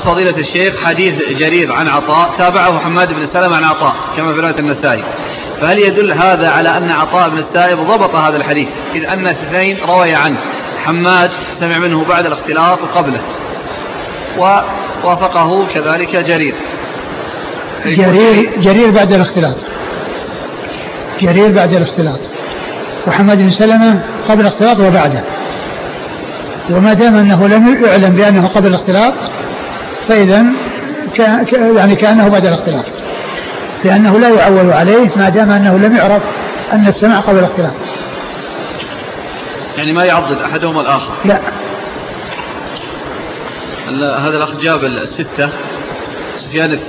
فضيلة الشيخ حديث جرير عن عطاء تابعه حماد بن سلمة عن عطاء كما في رواية النسائي، فهل يدل هذا على أن عطاء بن السائب ضبط هذا الحديث، إذ أن اثنين روي عنه، حماد سمع منه بعد الاختلاط وقبله، ووافقه كذلك جرير بعد الاختلاط، جرير بعد الاختلاط، وحماد بن سلمة قبل الاختلاط وبعده. وما دام أنه لم يعلم بأنه قبل الاختلاط فإذا يعني كأنه بعد الاختلاط، لأنه لا يعول عليه ما دام أنه لم يعرف أن السمع قبل الاختلاط. يعني ما يعضد أحدهما الآخر. لا. هذا الأخ جاب الستة، سفيان